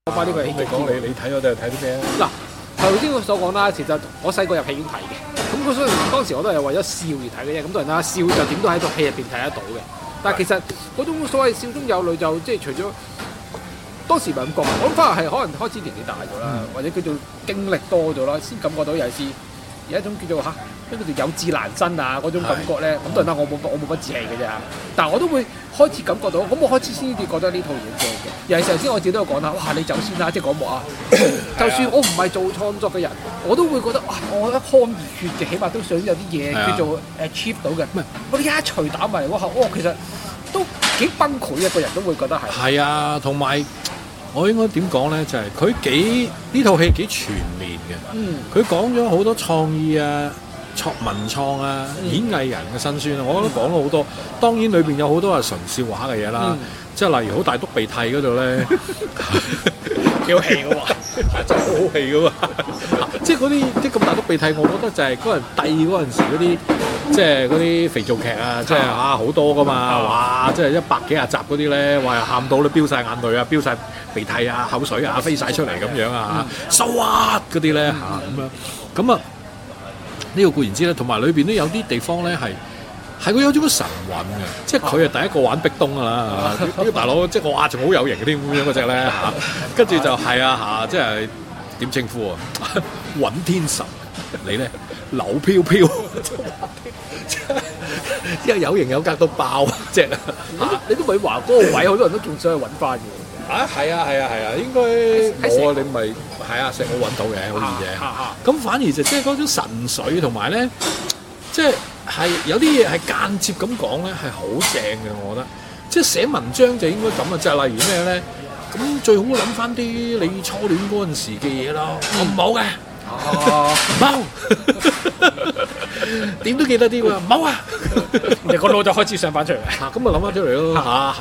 翻呢個戲劇。 你講你睇咗就睇啲咩啊？ 嗱，頭先我所講啦，其實我細個入戲院睇嘅，咁所以當時我都係為咗笑而睇嘅啫。咁當然啦，笑就點都喺套戲入邊睇得到嘅。但係其實嗰種所謂笑中有淚就即係除咗當時唔係咁覺，我諗翻係可能開始年紀大咗啦，或者叫做經歷多咗啦，先感覺到有時有一種叫做咩叫做有志難伸啊嗰種感覺咧。咁當然啦，我冇乜志氣嘅啫，但係我都會開始感覺到，咁我開始先至覺得呢套嘢正嘅。尤其是頭先我自己都有講啦，哇！你走先啦，即係嗰幕啊！就算我唔係做創作嘅人，我都會覺得哇！我一腔熱血嘅，起碼都想有啲嘢叫做achieve 到嘅。唔係我哋一錘打埋嚟嗰下，其實都幾崩潰嘅，個人都會覺得係。 係啊，同埋我應該點講咧？就係佢呢套戲幾全面嘅。佢講咗好多創意啊、文創啊、演藝人嘅辛酸啊，我覺得講咗好多。當然裏邊有好多係純笑話嘅嘢啦，即係例如好大篤鼻涕嗰度咧， 幾好戲嘅喎， 真係好好戲嘅喎。即係嗰啲咁大篤鼻涕，我覺得就係嗰人遞嗰陣時嗰啲，即係嗰啲肥皂劇啊，即係好多噶嘛，哇！即係100幾廿集嗰啲咧，哇！喊到都飆晒眼淚啊，飆晒鼻涕啊、口水啊飛晒出嚟咁樣啊，so what 嗰啲咧嚇咁啊呢個固然之啦，同埋裏邊都有啲地方咧係佢有種神韻嘅，即係佢係第一個玩壁咚㗎啦，呢個大佬即係哇仲好有型嗰啲咁樣嗰隻咧嚇，跟住就係啊嚇，即係點稱呼啊？尹天仇，你咧柳飄飄，因為有型有格到爆隻你都咪話嗰個位好多人都仲想去揾翻嘅。 係啊，應該我你咪係啊，石我揾到嘅，好易嘅。咁反而就即係嗰種神髓同埋咧，即係有啲嘢係間接咁講咧，係好正嘅，我覺得。即係寫文章就應該咁啊，即係例如咩咧？咁最好諗翻啲你初戀嗰陣時嘅嘢咯。我冇嘅，冇，點都記得啲喎，冇啊！ 你個腦就開始上翻出嚟。 咁啊諗翻出嚟咯。係啊，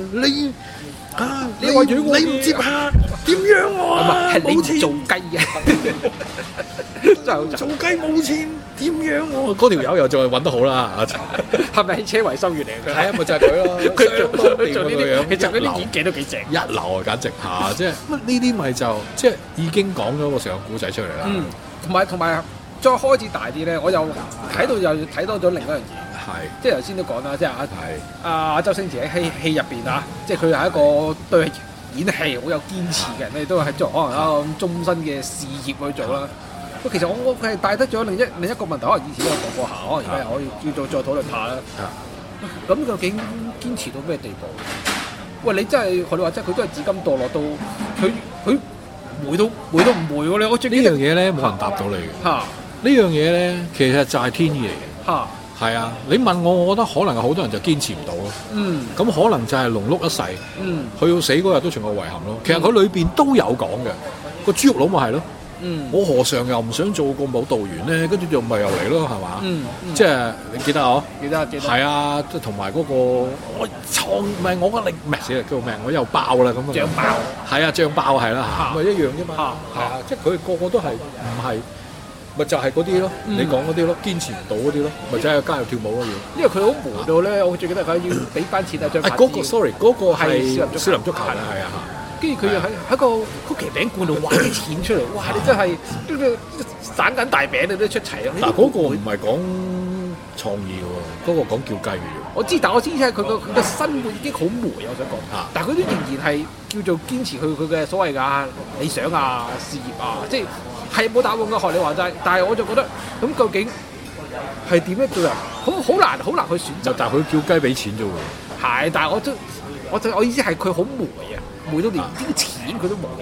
你話如果你唔接下點樣啊？ 係你做雞嘅，真係好做雞冇錢點樣喎？嗰條友又再揾得好啦， 係咪汽車維修員嚟嘅？ 係啊，咪就係佢咯。 佢做呢啲，其實嗰啲演技都幾正， 一流啊，簡直嚇！即係乜呢啲咪就即係已經講咗個成個故仔出嚟啦。 同埋再開始大啲咧，我又睇到又睇多咗另一樣嘢。即係頭先都講啦，即係阿周星馳喺戲入邊啊，即係佢係一個對演戲好有堅持嘅人，你都係做可能一個終身嘅事業去做啦。其實我係帶得咗另一個問題，可能以前都有講過下，可能而家可以叫做再討論下啦。咁究竟堅持到咩地步？喂，你真係學你話齋，佢都係至今墮落到佢霉都唔霉喎！我最呢樣嘢咧冇人答到你嘅。呢樣嘢咧其實就係天意嚟嘅。係啊，你問我，我覺得可能有好多人就堅持唔到咯。咁可能就係勞碌一世。去到死嗰日都仲有遺憾咯。其實佢裏邊都有講嘅，個豬肉佬咪係咯。我何嘗又唔想做個舞蹈員咧？跟住就咪又嚟咯，係嘛？即係你記得我？記得。係啊，即係同埋嗰個我唔係我個力，唔係死啦，叫咩？我又爆啦咁啊！ 醬爆。係啊，醬爆係啦，咪一樣啫嘛。係啊，即係佢個個都係唔係？咪就係嗰啲咯，你講嗰啲咯，堅持唔到嗰啲咯，咪就係加入跳舞咯要。 因為佢好霉到咧，我最記得佢要俾翻錢啊張柏芝。 嗰個 sorry，嗰個係少林足球啦，係啊。 跟住佢又喺個曲奇餅罐度挖啲錢出嚟，哇！你真係散緊大餅你都出齊啊！ 嗱，嗰個唔係講創意嘅喎，嗰個講叫雞嘅啫。 我知，但我知係佢個生活已經好霉，我想講。但係佢都仍然係叫做堅持佢嘅所謂嘅理想啊、事業啊，即係冇答案嘅，學你話齋。但係我就覺得咁究竟係點樣做人？好難去選擇。 但係佢叫雞俾錢啫喎。 係，但係我意思係佢好霉啊！霉到連啲錢佢都冇，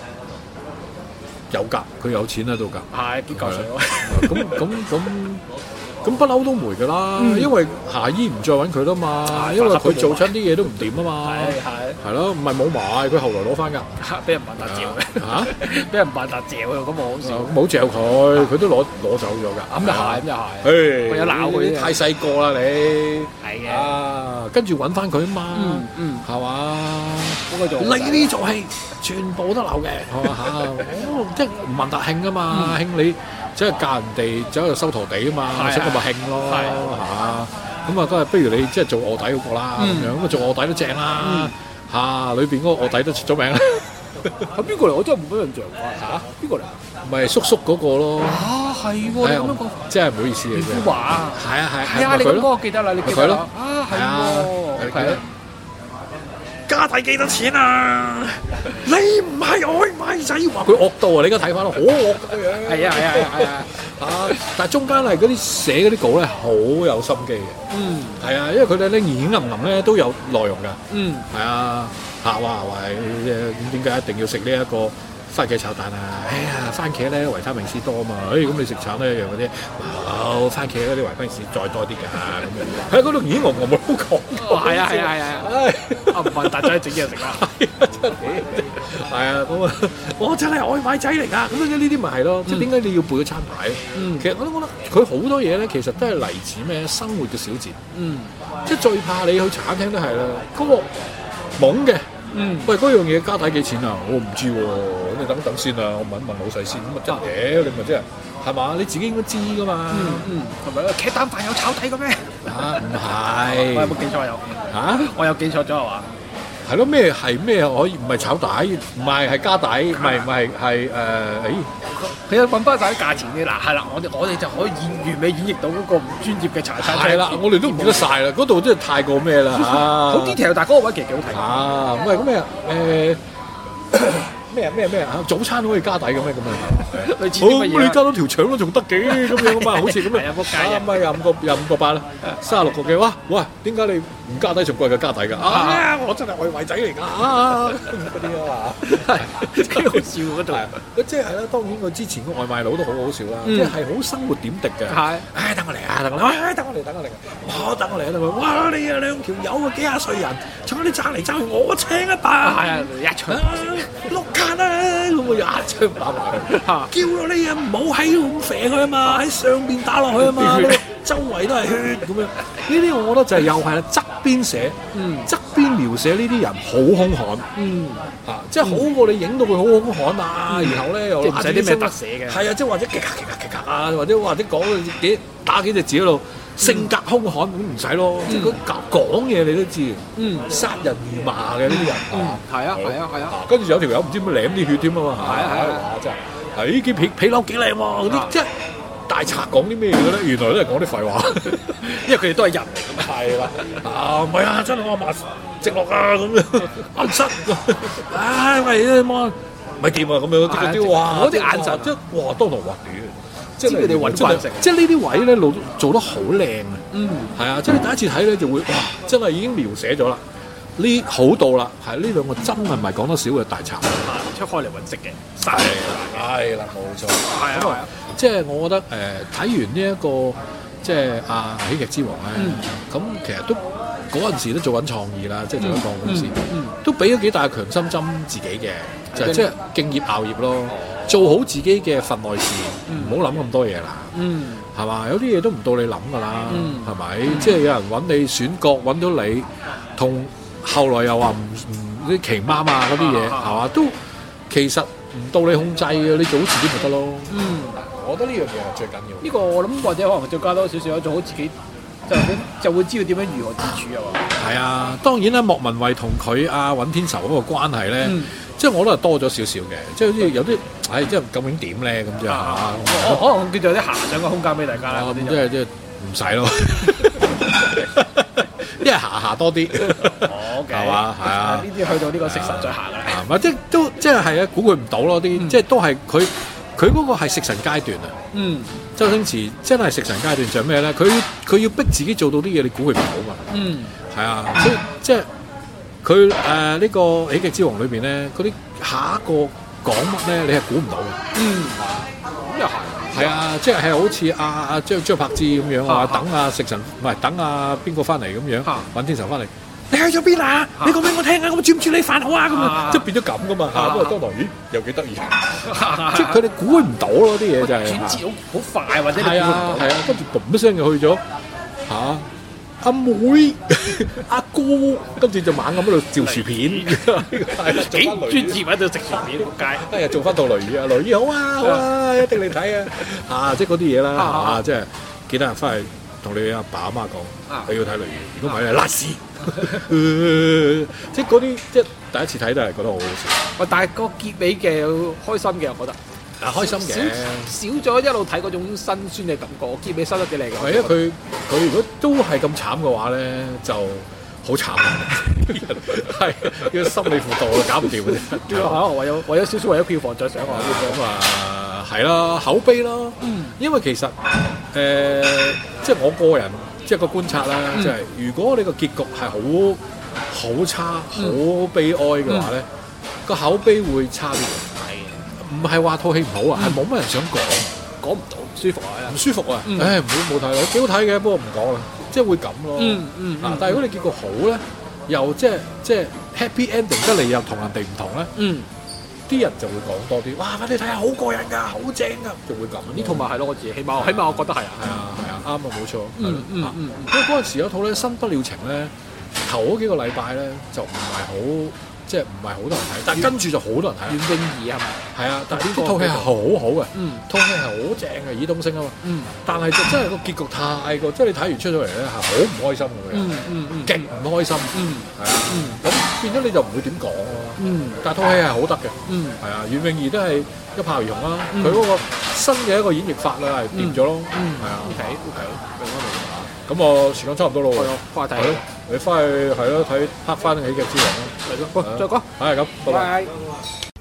有㗎，佢有錢喺度㗎。 係幾嚿水咁不嬲都霉㗎啦，因為夏依唔再揾佢啦嘛，因為佢做親啲嘢都唔掂啊嘛。係咯，唔係冇埋，佢後來攞翻㗎。 俾人扮大嚼嘅嚇，俾人扮大嚼啊！咁我好笑。 冇嚼佢都攞走咗㗎。 咁又係，我有鬧佢。 太細個啦你。 係嘅。 跟住揾翻佢啊嘛。係嘛？你呢做戲全部都流嘅，係嘛？即係吳孟達興啊嘛，興你。即係教人哋走去收陀地啊嘛，所以咁咪興咯嚇。咁啊，都係不如你即係做臥底嗰個啦咁樣，咁啊做臥底都正啦嚇。裏邊嗰個臥底都出咗名啦。 係邊個嚟？我真係冇乜印象喎。 嚇邊個嚟？ 咪叔叔嗰個咯。 啊，係喎，你咁樣講， 真係唔好意思嘅連啫。 夫華啊， 係啊係啊，你咁講我記得啦，你記得啦。啊，係喎，係啊。 加底幾多錢啊？你唔係外賣仔，話佢惡到啊！你而家睇翻咯，好惡咁樣。 係啊係啊係啊！ 啊！但係中間係嗰啲寫嗰啲稿咧，好有心機嘅。 嗯， 係啊，因為佢哋咧演吟吟咧都有內容㗎。 嗯， 係啊，話點解一定要食呢一個番茄炒蛋啊？哎呀，番茄咧維他命 C 多啊嘛。咁你食橙咧一樣嗰啲，番茄嗰啲維他命 C 再多啲㗎咁樣。喺嗰度演吟吟冇講。 係啊係啊係啊！啊唔係大仔整嘢食啦。 真係係啊，咁啊，我真係外賣仔嚟㗎。咁呢啲咪係咯，即係點解你要背個餐牌？其實我都覺得佢好多嘢咧，其實都係嚟自咩生活嘅小節。即係最怕你去茶餐廳都係啦，嗰個懵嘅。喂，嗰樣嘢加底幾錢啊？我唔知喎，你等等先啊，我問一問老細先。咁啊真嘅，你咪即係係嘛？你自己應該知㗎嘛。 係咪啊？劇蛋飯有炒底嘅咩？ 唔係。 我有冇記錯有？我有記錯咗係嘛？ 係咯，咩係咩可以唔係炒底，唔係加底，唔係佢有揾翻晒啲價錢嘅嗱，係啦，我哋就可以完美演繹到嗰個唔專業嘅茶餐廳。 係啦，我哋都唔記得晒啦，嗰度真係太過咩啦嚇。 好 detail，但係嗰個位其實幾好睇。 唔係咁咩啊？早餐可以加底嘅咩咁啊？ 類似啲乜嘢？ 你加多條腸都仲得嘅咁樣啊嘛，好似咁樣。 係啊，冇計啊！ 咪廿五個八啦，36個嘅。哇！點解你唔加底仲貴過加底㗎？我真係外賣仔嚟㗎嗰啲啊嘛， 幾好笑嗰度。 即係啦，當然佢之前個外賣佬都好好笑啦，即係好生活點滴嘅。 係， 等我嚟啊！等我嚟！等我嚟！等我！哇！你啊兩條友啊，幾廿歲人，仲有啲爭嚟爭去，我請一打。係啊，一場碌卡啦，咁我一槍打埋佢。叫咗你啊，唔好喺度咁射佢啊嘛，喺上邊打落去啊嘛，周圍都係血咁樣。呢啲我覺得就係又係啦，側邊寫，側邊描寫呢啲人好兇悍，即係好過你影到佢好兇悍啊，然後咧又唔使啲咩特寫嘅， 係啊，即係或者極啊，或者講打幾隻字喺度，性格兇悍咁唔使咯，即係佢講嘢你都知，殺人如麻嘅呢啲人， 係啊， 跟住有條友唔知點舐啲血添啊嘛，係啊，真係，係件皮褸幾靚喎，嗰啲即係。大賊講啲咩嘅咧？原來都係講啲廢話， 因為佢哋都係人嚟㗎嘛。 係啦，唔係啊，真係我阿嫲直落啊咁樣，暗室，喂咪掂啊咁樣，嗰啲哇， 嗰啲眼神即係哇當堂滑屌， 即係佢哋揾慣食， 即係呢啲位咧做得好靚啊！係啊，即係你第一次睇咧就會哇，真係已經描寫咗啦。呢好到啦，係呢兩個真係唔係講得少嘅大賊， 出開嚟揾食嘅， 係啦，冇錯， 係啊， 即係我覺得睇完呢一個即係喜劇之王咧，咁其實都嗰陣時都做緊創意啦，即係做一個公司，都俾咗幾大強心針自己嘅，就係即係敬業熬業咯，做好自己嘅份內事，唔好諗咁多嘢啦，係嘛？有啲嘢都唔到你諗㗎啦，係咪？即係有人揾你選角揾到你，同後來又話唔啲奇媽啊嗰啲嘢係嘛？都其實唔到你控制嘅，你做好自己咪得咯。我覺得呢樣嘢係最緊要。 呢個我諗或者可能再加多少少，做好自己就會知道點樣如何自處啊嘛。 係啊，當然啦，莫文蔚同佢尹天仇嗰個關係咧，即係我覺得係多咗少少嘅，即係好似有啲即係究竟點咧咁啫嚇。 可能叫做有啲遐想嘅空間俾大家啦。 即係唔使咯，因為下多啲。係嘛？係啊， 呢啲去到呢個食神再行啦。 或者都即係啊，估佢唔到咯啲，即係都係佢嗰個係食神階段啊。周星馳真係食神階段就係咩咧？佢要逼自己做到啲嘢，你估佢唔到嘛？係啊，所以即係佢呢個喜劇之王裏邊咧，嗰啲下一個講乜咧，你係估唔到嘅。 咁又係。 係啊，即係好似張柏芝咁樣啊，等食神唔係等邊個翻嚟咁樣，尹天仇翻嚟。你去咗邊啊？你講俾我聽啊！我煮唔煮你飯好啊？咁啊，即係變咗咁噶嘛嚇。不過當堂咦又幾得意，即係佢哋估唔到咯啲嘢就係轉折好快或者係啊，跟住嘣一聲就去咗阿妹阿哥，跟住就猛咁喺度照薯片， 幾專業喺度食薯片仆街。 做翻套雷雨啊！雷雨好啊，一定嚟睇啊！即係嗰啲嘢啦，即係記得翻去同你阿爸阿媽講，你要睇雷雨，如果唔係你拉屎。 即係嗰啲即係第一次睇都係覺得好好笑。 喂，但係個結尾嘅開心嘅，我覺得。 開心嘅， 少咗一路睇嗰種辛酸嘅感覺，結尾收得幾靚嘅。 係啊，佢如果都係咁慘嘅話咧，就好慘。係要心理輔導搞唔掂嘅啫。 為咗少少為咗票房着想啊。 咁啊，係啦，口碑啦。因為其實即係我個人即係個觀察啦，即係如果你個結局係好差、好悲哀嘅話咧，個口碑會差啲。唔係話套戲唔好啊，係冇乜人想講唔到，舒服啊， 唔舒服啊！唔好冇睇，幾好睇嘅，不過唔講啦，即係會咁咯。但係如果你結局好咧，又即係 happy ending 得嚟，又同人哋唔同咧，啲人就會講多啲。哇！快啲睇下，好過癮㗎，好正㗎，就會咁。 呢套咪係咯，我自己起碼我覺得係啊。 係啊，啱啊，冇錯。因為嗰陣時有套咧《新不了情》咧，頭嗰幾個禮拜咧就唔係好。即係唔係好多人睇，但係跟住就好多人睇。袁詠儀係咪？係啊，但係呢套戲係好好嘅，套戲係好正嘅，爾冬升啊嘛。但係就真係個結局太過，即係你睇完出咗嚟咧係好唔開心嘅，勁唔開心。係啊，咁變咗你就唔會點講咯。但係套戲係好得嘅。係啊，袁詠儀都係一炮而紅啦。佢嗰個新嘅一個演繹法啦，係掂咗咯。係啊。 OK，明白。 咁我時間差唔多咯喎。 快睇。 你翻去係咯睇拍翻《喜劇之王》咯。 嚟咯，再講。 係咁，拜拜。